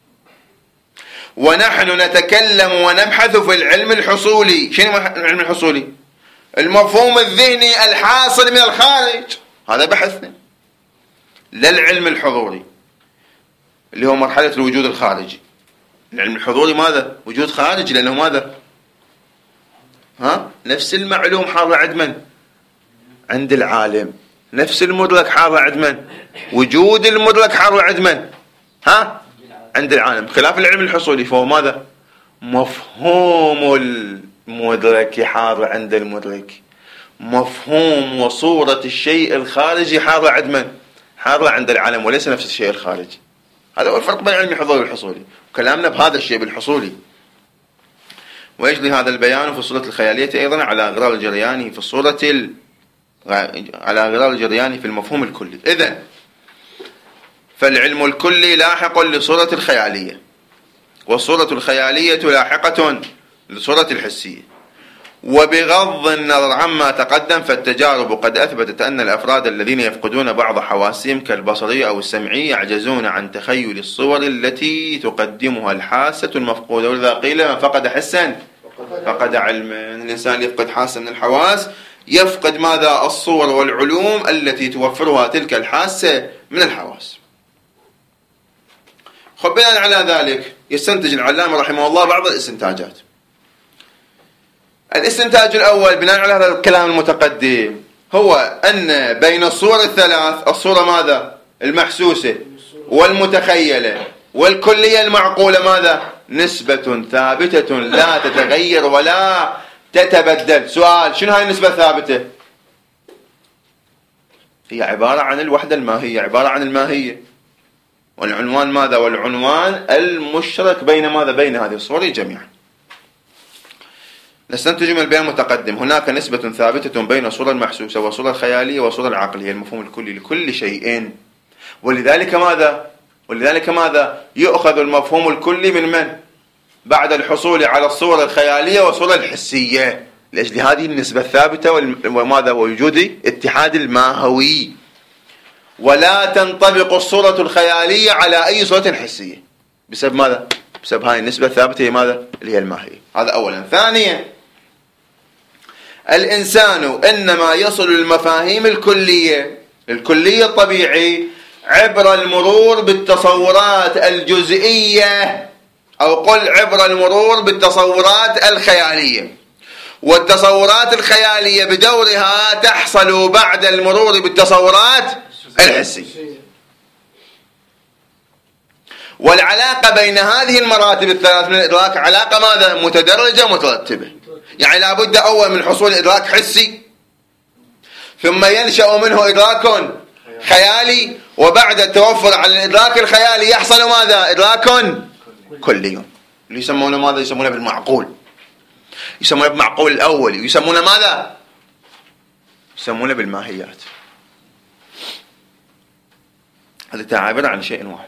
ونحن نتكلم ونبحث في العلم الحصولي. شنو العلم الحصولي؟ المفهوم الذهني الحاصل من الخارج، هذا بحثنا، لا العلم الحضوري اللي هو مرحلة الوجود الخارجي. العلم الحضوري ماذا؟ وجود خارجي، لأنه ماذا؟ ها؟ نفس المعلوم حاضر عند من؟ عند العالم. نفس المدرك حاضر عند من؟ وجود المدرك حاضر عند من؟ ها؟ عند العالم. خلاف العلم الحصولي فهو ماذا؟ مفهوم المدرك حاضر عند المدرك، مفهوم وصورة الشيء الخارجي حاضر عند من؟ حاضر عند العالم، وليس نفس الشيء الخارجي. هذا هو الفرق بين علم الحضور والحصولي، وكلامنا بهذا الشيء بالحصولي. ويجري هذا البيان في الصورة الخيالية أيضا على غرار الجرياني في الصورة ال... على غرار الجرياني في المفهوم الكلي. إذن فالعلم الكلي لاحق للصورة الخيالية، والصورة الخيالية لاحقة للصورة الحسية. وبغض النظر عما تقدم فالتجارب قد أثبتت أن الأفراد الذين يفقدون بعض حواسهم كالبصرية أو السمعية يعجزون عن تخيل الصور التي تقدمها الحاسة المفقودة. ولذا قيل من فقد حسا فقد علما. الإنسان يفقد حاسة من الحواس يفقد ماذا؟ الصور والعلوم التي توفرها تلك الحاسة من الحواس. خب بناء على ذلك يستنتج العلامة رحمه الله بعض الاستنتاجات. الاستنتاج الأول بناء على هذا الكلام المتقدم هو أن بين الصور الثلاث، الصورة ماذا؟ المحسوسة والمتخيلة والكلية المعقولة، ماذا؟ نسبة ثابتة لا تتغير ولا تتبدل. سؤال: شنو هاي النسبة الثابتة؟ هي عبارة عن الوحدة الماهية، عبارة عن الماهية. والعنوان ماذا؟ والعنوان المشترك بين ماذا؟ بين هذه الصور جميعا. نستنتج من البيان المتقدم: هناك نسبة ثابتة بين الصورة المحسوسة والصورة الخيالية والصورة العقلية، المفهوم الكلي لكل شيء. ولذلك ماذا؟ ولذلك ماذا؟ يؤخذ المفهوم الكلي من من؟ بعد الحصول على الصورة الخيالية والصورة الحسية، لأجل هذه النسبة الثابتة وماذا؟ ووجود اتحاد الماهوي. ولا تنطبق الصورة الخيالية على أي صورة حسية بسبب ماذا؟ بسبب هاي النسبة الثابتة هي ماذا؟ اللي هي الماهية. هذا أولا. ثانيا: الإنسان إنما يصل المفاهيم الكلية الكلية الطبيعي عبر المرور بالتصورات الجزئية، أو قل عبر المرور بالتصورات الخيالية. والتصورات الخيالية بدورها تحصل بعد المرور بالتصورات الحسية. والعلاقة بين هذه المراتب الثلاث من الإدراك علاقة ماذا؟ متدرجة مترتبة. يعني لابد أول من حصول إدراك حسي، ثم ينشأ منه إدراك خيالي، وبعد التوفر على الإدراك الخيالي يحصل ماذا؟ إدراك كلي، اللي يسمونه ماذا؟ يسمونه بالمعقول، يسمونه بالمعقول الأول، يسمونه ماذا؟ يسمونه بالماهيات. هذا تعبير عن شيء واحد.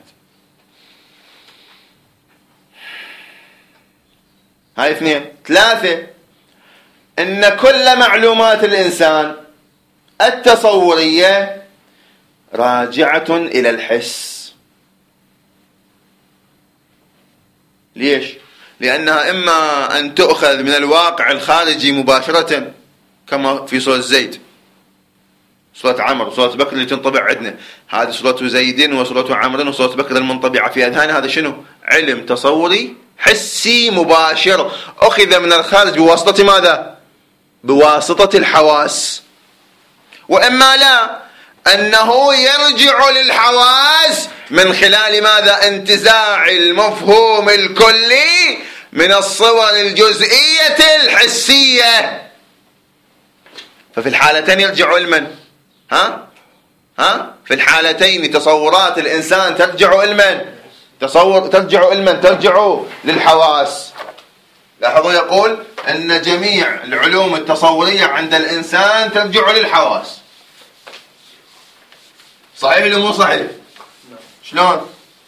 هاي اثنين. ثلاثة: إن كل معلومات الإنسان التصورية راجعة إلى الحس. ليش؟ لأنها إما أن تؤخذ من الواقع الخارجي مباشرة كما في صورة زيد، صورة عمر، صورة بكر اللي تنطبع عندنا، هذه صورة زيد وصورة عمر وصورة بكر المنطبعة في أذهاننا. هذا شنو؟ علم تصوري حسي مباشر أخذ من الخارج بواسطة ماذا؟ بواسطة الحواس. وإما لا، أنه يرجع للحواس من خلال ماذا؟ انتزاع المفهوم الكلي من الصور الجزئية الحسية. ففي الحالتين يرجع لمن؟ ها؟ ها؟ في الحالتين تصورات الإنسان ترجع لمن؟ تصور ترجع لمن؟ ترجع للحواس. لاحظوا يقول أن جميع العلوم التصورية عند الإنسان ترجع للحواس. صحيح ولا مو صحيح؟ شلون؟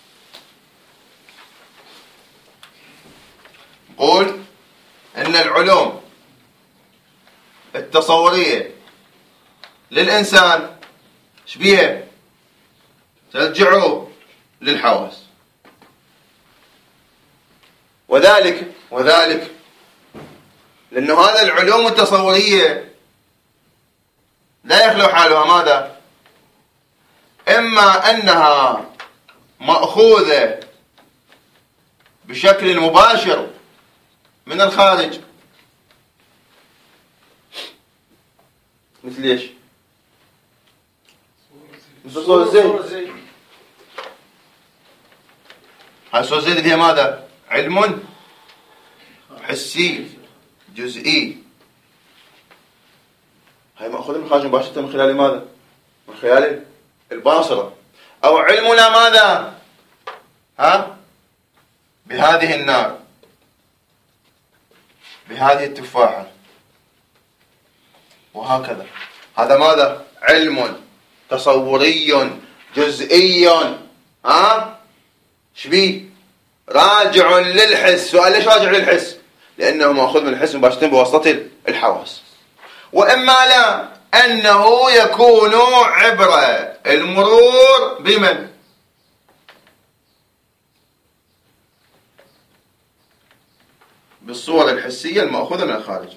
قول أن العلوم التصورية للإنسان شبيها؟ ترجع للحواس. وذلك وذلك لأنه هذا العلوم التصورية لا يخلو حالها ماذا؟ إما أنها مأخوذة بشكل مباشر من الخارج، مثل ايش؟ مثل صورة زيد. هاي صورة زيد اللي هي ماذا؟ علم حسي جزئي. هاي مأخوذة من الخارج مباشرة من خلال ماذا؟ من خلال الباصرة. أو علمنا ماذا؟ ها؟ بهذه النار، بهذه التفاحة، وهكذا. هذا ماذا؟ علم تصوري جزئي. ها؟ شبيه؟ راجع للحس. سؤال: ليش راجع للحس؟ لأنه مأخوذ من الحس مباشرة بواسطة الحواس. وإما لا، أنه يكون عبر المرور بمن؟ بالصور الحسية المأخوذة من الخارج.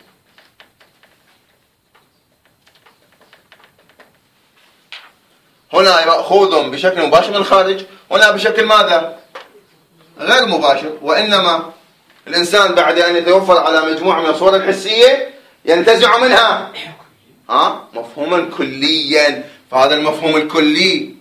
هنا مأخوذ بشكل مباشر من الخارج، هنا بشكل ماذا؟ غير مباشر. وإنما الإنسان بعد أن يتوفر على مجموعة من الصور الحسية ينتزع منها ها مفهوما كليا. فهذا المفهوم الكلي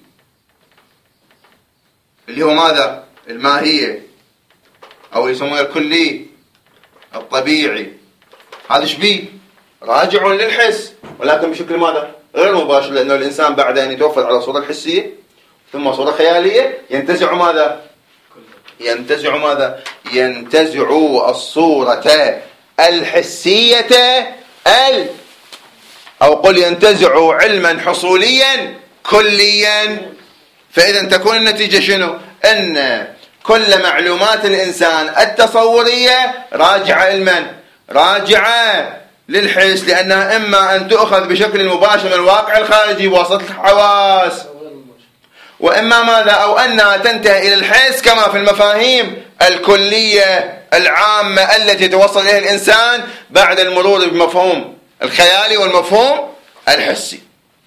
اللي هو ماذا؟ الماهية، أو يسمونه الكلي الطبيعي، هذا شبيه راجع للحس، ولكن بشكل ماذا؟ غير مباشر، لأنه الإنسان بعد أن يتوفر على صورة حسية ثم صورة خيالية ينتزع ماذا؟ ينتزع ماذا؟ ينتزع الصورة الحسية ال أو قل ينتزع علما حصوليا كليا. فإذا تكون النتيجة شنو؟ أن كل معلومات الإنسان التصورية راجعة لمن؟ راجعة للحس، لأنها إما أن تؤخذ بشكل مباشر من الواقع الخارجي بواسطة الحواس، وإما ماذا؟ أو أنها تنتهي إلى الحس كما في المفاهيم الكلية العامة التي يتوصل إليها الإنسان بعد المرور بمفهوم الخيالي والمفهوم الحسي.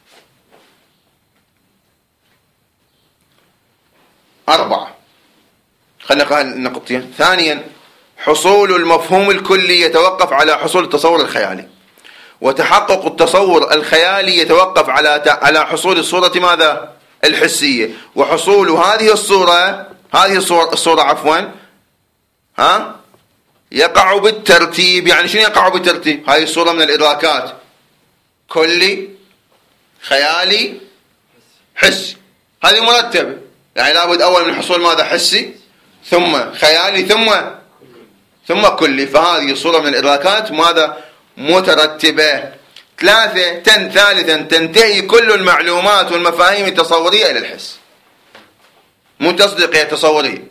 أربعة، خلينا نقرأ النقطتين. ثانيا، حصول المفهوم الكلي يتوقف على حصول التصور الخيالي، وتحقق التصور الخيالي يتوقف على على حصول الصورة ماذا؟ الحسية. وحصول هذه الصورة هذه الصورة, الصورة عفوا ها يقع بالترتيب. يعني شنو يقع بالترتيب؟ هذه الصورة من الإدراكات كلي خيالي حسي، هذه مرتبة، يعني لابد أول من حصول ماذا؟ حسي، ثم خيالي، ثم ثم كلي. فهذه الصورة من الإدراكات ماذا؟ مترتبة. ثلاثة تن ثالثا تنتهي كل المعلومات والمفاهيم التصورية إلى الحس، مو تصديقية تصورية.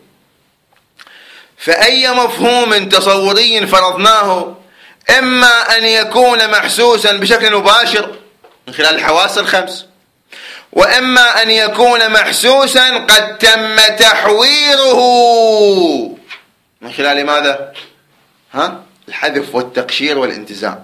فأي مفهوم تصوري فرضناه إما أن يكون محسوسا بشكل مباشر من خلال الحواس الخمس، وإما أن يكون محسوسا قد تم تحويره من خلال ماذا؟ ها؟ الحذف والتقشير والانتزاع،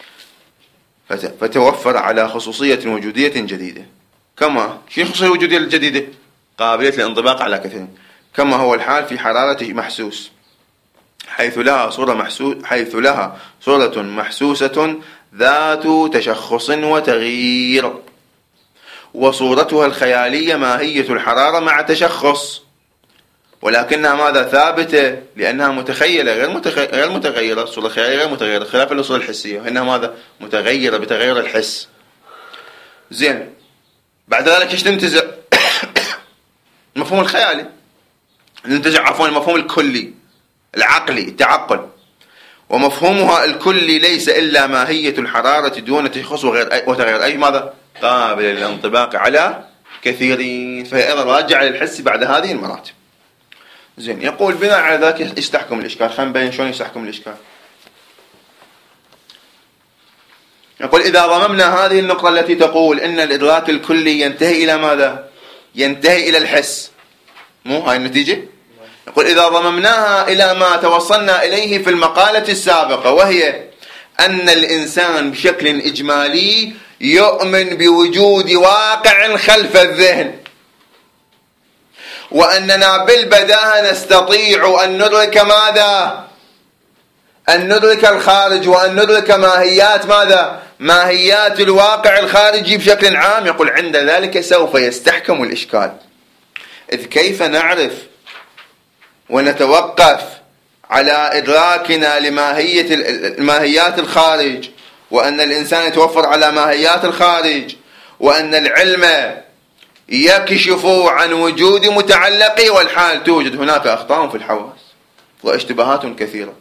فتوفر على خصوصية وجودية جديدة. كما شنو الخصوصية الوجودية الجديدة؟ قابلية الانطباق على كثير، كما هو الحال في حرارة محسوس، حيث لها صورة محسوس حيث لها صورة محسوسة ذات تشخص وتغيير، وصورتها الخيالية ماهية الحرارة مع تشخص، ولكنها ماذا؟ ثابتة، لأنها متخيلة غير متخي... غير متغيرة. الصورة الخيالية غير متغيرة، خلاف الصورة الحسية، إنها ماذا؟ متغيرة بتغير الحس. زين، بعد ذلك ايش تنتزع؟ المفهوم الخيالي، ننتزع عفوا المفهوم الكلي العقلي التعقل، ومفهومها الكلي ليس إلا ماهية الحرارة دون تشخص وغير أي وتغير أي ماذا؟ قابل للانطباق على كثيرين. فهي أيضا راجعة للحس بعد هذه المراتب. زين، يقول بناء على ذلك يستحكم الإشكال. خلينا نبين شلون يستحكم الإشكال. يقول إذا ضممنا هذه النقطة التي تقول إن الإدراك الكلي ينتهي إلى ماذا؟ ينتهي إلى الحس، مو هاي النتيجة؟ يقول إذا ضممناها إلى ما توصلنا إليه في المقالة السابقة، وهي أن الإنسان بشكل إجمالي يؤمن بوجود واقع خلف الذهن، وأننا بالبداهة نستطيع أن ندرك ماذا؟ أن ندرك الخارج، وأن ندرك ماهيات ماذا؟ ماهيات الواقع الخارجي بشكل عام. يقول عند ذلك سوف يستحكم الإشكال، إذ كيف نعرف ونتوقف على إدراكنا لماهية الماهيات الخارج، وأن الإنسان يتوفر على ماهيات الخارج، وأن العلم يكشف عن وجود متعلقه، والحال توجد هناك أخطاء في الحواس واشتباهات كثيرة.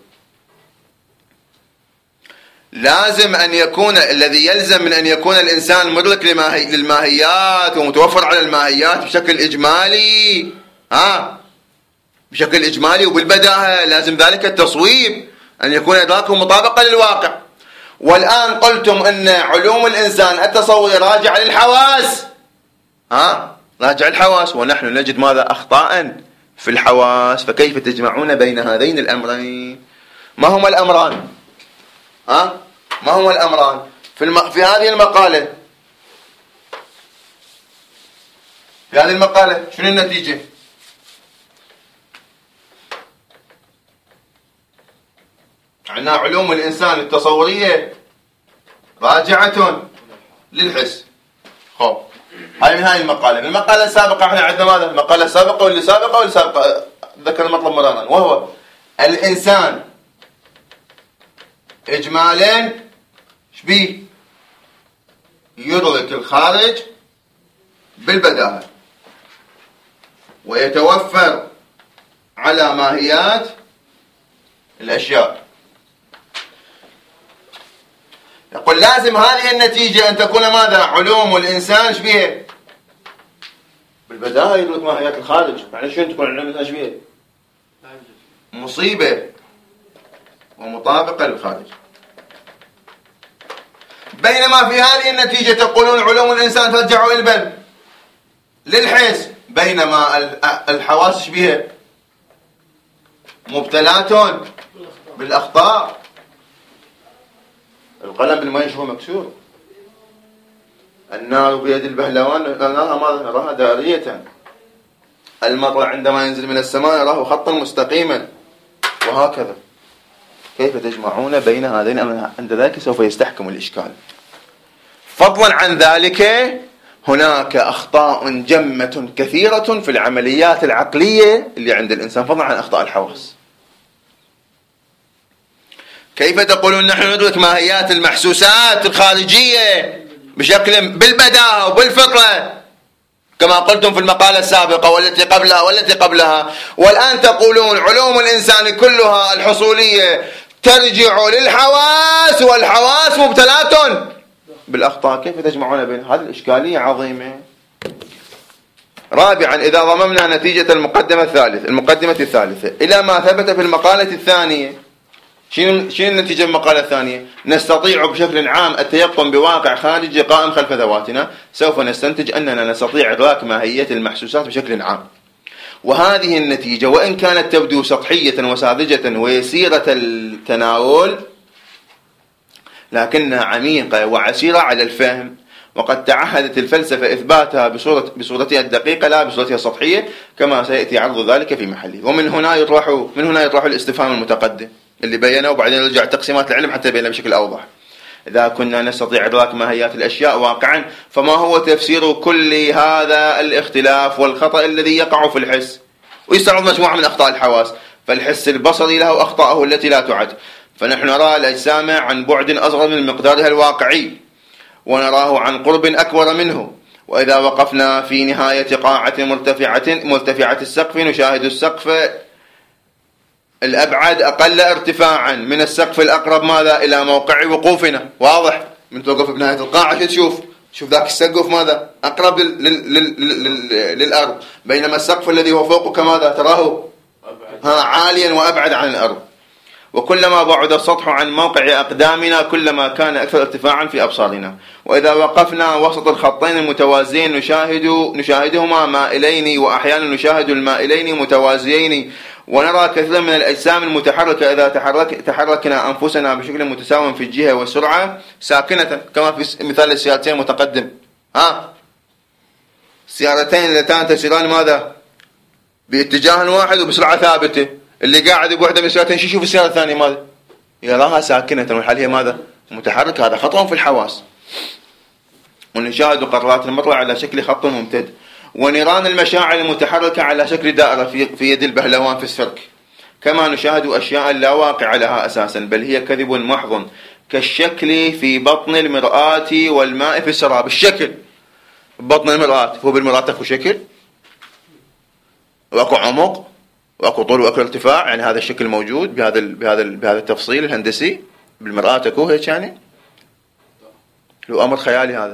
لازم أن يكون الذي يلزم من أن يكون الإنسان مدرك للماهيات ومتوفر على الماهيات بشكل إجمالي، ها بشكل إجمالي وبالبداهة. لازم ذلك التصويب، أن يكون إدراكه مطابقا للواقع. والآن قلتم أن علوم الإنسان التصوري راجع للحواس، ها راجع الحواس، ونحن نجد ماذا؟ أخطاء في الحواس. فكيف تجمعون بين هذين الأمرين؟ ما هما الأمران؟ ها ما هما الأمران في الم... في هذه المقالة؟ في هذه المقالة شنو النتيجة؟ عندنا علوم الإنسان التصورية راجعة للحس. خب، هاي من هاي المقالة. من المقالة السابقة احنا عندنا ماذا؟ المقالة السابقة واللي سابقة واللي سابقة ذكر المطلب مرارا، وهو الإنسان إجمالا شبيه يدرك الخارج بالبداهة ويتوفر على ماهيات الأشياء. يقول لازم هذه النتيجة أن تكون ماذا؟ علوم الإنسان شبيه بالبداهة يدرك ماهيات الخارج. يعني شنو تكون علوم الإنسان شبيه؟ مصيبة ومطابقة للخارج. بينما في هذه النتيجة تقولون علوم الإنسان ترجع إلبا للحس، بينما الحواس شبيه مبتلات بالأخطاء. القلم بالماء هو مكسور، النار بيد البهلوان نراها نراها دارية، المطر عندما ينزل من السماء نراه خطا مستقيما، وهكذا. كيف تجمعون بين هذين؟ عند ذلك سوف يستحكم الإشكال. فضلا عن ذلك هناك أخطاء جمة كثيرة في العمليات العقلية اللي عند الإنسان، فضلا عن أخطاء الحواس. كيف تقولون نحن ندرك ماهيات المحسوسات الخارجية بشكل بالبداهة وبالفطرة كما قلتم في المقالة السابقة والتي قبلها والتي قبلها، والآن تقولون علوم الإنسان كلها الحصولية ترجع للحواس والحواس مبتلات بالأخطاء. كيف تجمعون بين هذه الإشكالية عظيمة؟ رابعا، إذا ضممنا نتيجة المقدمة الثالثة المقدمة الثالثة إلى ما ثبت في المقالة الثانية، شنو شنو النتيجة من المقالة الثانية؟ نستطيع بشكل عام التيقن بواقع خارجي قائم خلف ذواتنا. سوف نستنتج أننا نستطيع إدراك ماهية المحسوسات بشكل عام. وهذه النتيجة وإن كانت تبدو سطحية وساذجة ويسيرة التناول، لكنها عميقة وعسيرة على الفهم، وقد تعهدت الفلسفة إثباتها بصورة بصورتها الدقيقة لا بصورتها السطحية، كما سيأتي عرض ذلك في محله. ومن هنا يطرح من هنا يطرح الاستفهام المتقدم اللي بينه، وبعدين نرجع تقسيمات العلم حتى يبين بشكل أوضح. إذا كنا نستطيع إدراك ماهيات الأشياء واقعا، فما هو تفسير كل هذا الاختلاف والخطأ الذي يقع في الحس؟ ويستعرض مجموعة من أخطاء الحواس. فالحس البصري له أخطاءه التي لا تعد، فنحن نرى الأجسام عن بعد أصغر من مقدارها الواقعي، ونراه عن قرب أكبر منه. وإذا وقفنا في نهاية قاعة مرتفعة مرتفعة السقف نشاهد السقف الأبعد أقل ارتفاعا من السقف الأقرب ماذا؟ إلى موقع وقوفنا. واضح؟ من توقف بنهاية القاعة شو تشوف؟ شوف ذاك السقف ماذا؟ أقرب لل... لل... لل... لل... للأرض، بينما السقف الذي هو فوقك ماذا؟ تراه ها عاليا وأبعد عن الأرض. وكلما بعد السطح عن موقع أقدامنا كلما كان أكثر ارتفاعا في أبصارنا. وإذا وقفنا وسط الخطين المتوازيين نشاهد نشاهدهما مائلين، وأحيانا نشاهد المائلين متوازيين. ونرى كثيرا من الأجسام المتحركة إذا تحرك تحركنا أنفسنا بشكل متساوٍ في الجهة والسرعة ساكنة، كما في مثال السيارتين المتقدم. ها السيارتين اللتان تسيران ماذا؟ باتجاه واحد وبسرعة ثابتة. اللي قاعد بوحدة من السيارتين شو يشوف السيارة الثانية ماذا؟ يراها ساكنة، والحال هي ماذا؟ متحركة. هذا خطأ في الحواس. ونشاهد قطرات المطر على شكل خط ممتد، ونيران المشاعر المتحركة على شكل دائرة في يد البهلوان في السيرك. كما نشاهد أشياء لا واقع لها أساسا، بل هي كذب محض كالشكل في بطن المرآة والماء في السراب. الشكل بطن المرآة، هو بالمرآة اكو شكل واكو عمق واكو طول واكو ارتفاع، يعني هذا الشكل موجود بهذا بهذا بهذا التفصيل الهندسي بالمرآة اكو هيك، يعني لو أمر خيالي هذا.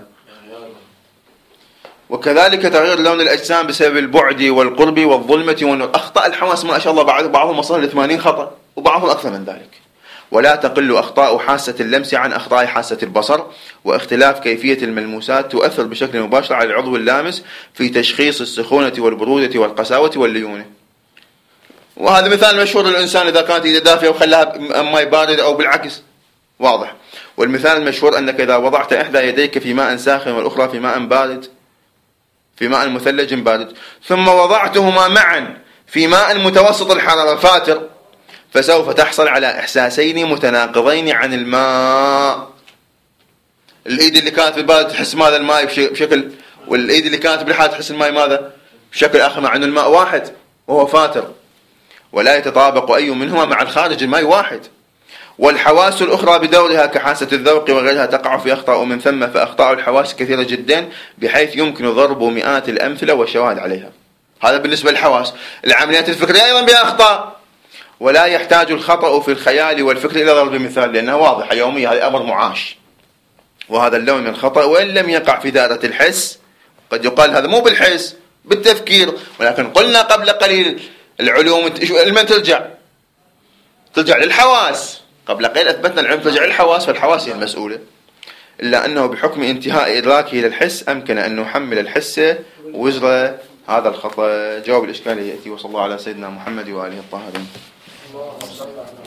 وكذلك تغيير لون الأجسام بسبب البعد والقرب والظلمة والنور. أخطاء الحواس ما شاء الله بعضهم وصل ل ثمانين خطأ وبعضهم أكثر من ذلك. ولا تقل أخطاء حاسة اللمس عن أخطاء حاسة البصر، واختلاف كيفية الملموسات تؤثر بشكل مباشر على العضو اللامس في تشخيص السخونة والبرودة والقساوة والليونة. وهذا مثال مشهور للإنسان إذا كانت إيده دافئة وخلاها ماء بارد أو بالعكس. واضح. والمثال المشهور أنك إذا وضعت إحدى يديك في ماء ساخن والأخرى في ماء بارد في ماء مثلج بارد، ثم وضعتهما معا في ماء متوسط الحرارة فاتر، فسوف تحصل على إحساسين متناقضين عن الماء. الإيد اللي كانت بالبارد تحس ماذا الماء بشكل، والإيد اللي كانت بالحار تحس الماء ماذا بشكل آخر، مع أن الماء واحد وهو فاتر، ولا يتطابق أي منهما مع الخارج. الماء واحد. والحواس الأخرى بدورها كحاسة الذوق وغيرها تقع في أخطاء، ومن ثم فأخطاء الحواس كثيرة جدا بحيث يمكن ضرب مئات الأمثلة والشواهد عليها. هذا بالنسبة للحواس. العمليات الفكرية أيضا بها أخطاء، ولا يحتاج الخطأ في الخيال والفكر إلى ضرب مثال، لأنها واضحة يومية، هذا أمر معاش. وهذا اللون من الخطأ وإن لم يقع في دائرة الحس، قد يقال هذا مو بالحس بالتفكير، ولكن قلنا قبل قليل العلوم لمن ترجع؟ ترجع للحواس. قبل قليل أثبتنا العلم ترجع للحواس، فالحواس هي المسؤولة. إلا أنه بحكم انتهاء إدراكه للحس أمكن أن نحمل الحس وزر هذا الخطأ. جواب الإشكالية يأتي. وصلى الله على سيدنا محمد وآله الطاهرين.